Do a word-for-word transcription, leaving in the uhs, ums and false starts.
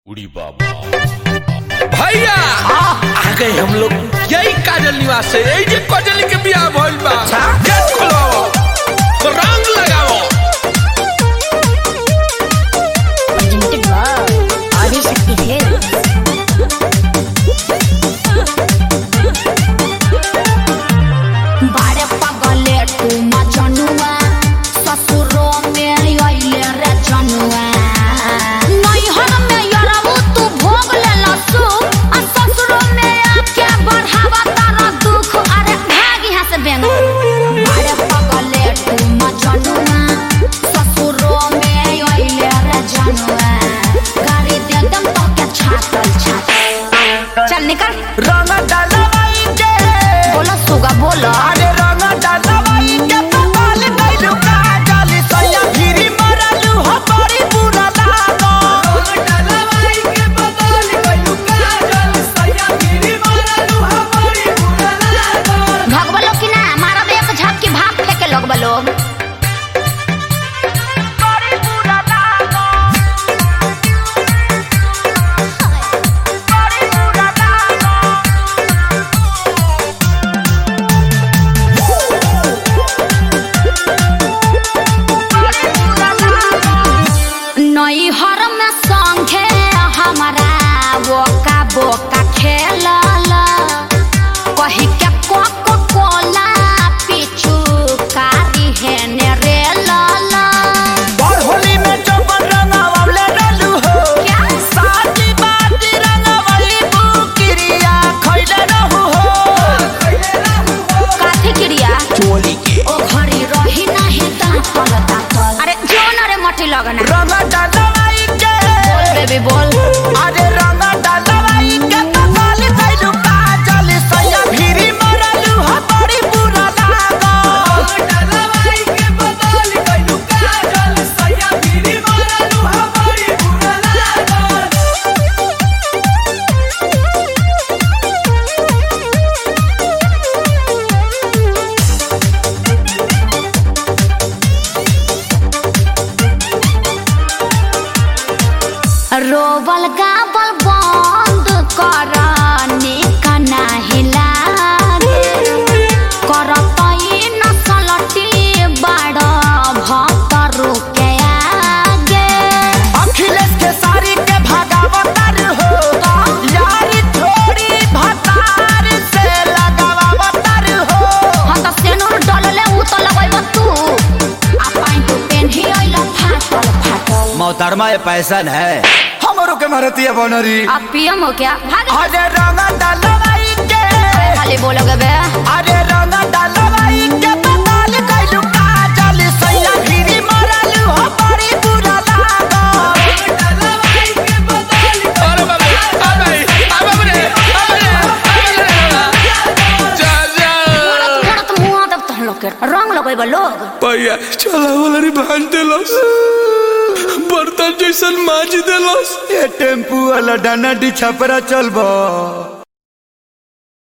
उड़ी बाबा भैया आ गए हम लोग। यही काजल निवास है, यही जे काजल के बियाह भइल बा। गेट खोलाओ, रंग लगाओ। आदिशक्ति है। बारे पगले तू मजनुआ, ससुरो में आइले रे जनुआ। नैहर में यरबू तू भोग ले लसु, आ ससुरो में आके बढ़ावा तारा दुख। अरे भाग यहाँ से बेंगो। बारे पगले तू मजनुआ, ससुरो में आइले रे जनुआ। गाड़ी दे दम तो के छातल छातल। चल निकल। रंग डालवाई के बोलो सुगा बोलो। अरे रंग डालवाई के पपाल गइलू काजल सैया गिरी मरलू हो बड़ी बुरा लागो। रंग डालवाई के पपाल गइलू काजल सैया गिरी मरलू हो बड़ी बुरा लागो। भगवा लोग की ना मारा एक झपकी भाप लेके लोग लोग। बड़ी बुरा लागो, बड़ी बुरा लागो। नैहर में संगे हमारा बोका बोका खेलल। कही के कोको कोला पीछू कारी है ने रे लाला। और होली में चौपन रंगवाले रहलू हो। क्या? साथी बाती रंगवाली बुकिरिया खइले रहू हो। काठी क्रिया चोली के ओ घड़ी रही नहीं ताकल ताकल। अरे जोन रे मठी लगना। रंग डालवाई के बोल बेबी बोल। अरे रंग डालवाई के पपाल गइलू काजल सैया भिरी मरलू हो बड़ी बुरा लागो। रंग डालवाई के पपाल गइलू काजल सैया भिरी मरलू हो बड़ी बुरा लागो। रोबल गाबल बंद कर निका नाही लागे। करतई नसलटी बड़ भक्तरू के आगे। अखिलेश के सारी के भागावतर हो। यारी थोड़ी भतार से लगावतर हो। हम तो सेनुर डलले उ तो लगैब तू। आ पाइन तू पेन्ही अइल फाटल फाटल। मोहतरमा ये पैसा है हमरो के मारती है बनरी। आप पियम हो क्या? भाग। अरे रंग डालवाई के खाली बोलोगे बे। अरे रंग डालवाई के पताल गइलू काजल सैया गिरी मरलू हो बड़ी बुरा लागो। डालवाई के पताल अरे बाबा, आ गई, आ बाबा रे, आ रे, आ रे। जा जा। मोड़त मुआ तब तहन लोग के रंग लगैब लोग। भैया चला वाला रे भांज देलस, बर्तन जैसन माज देलस। ये टेम्पू वाला डाना डी छपरा चलबो।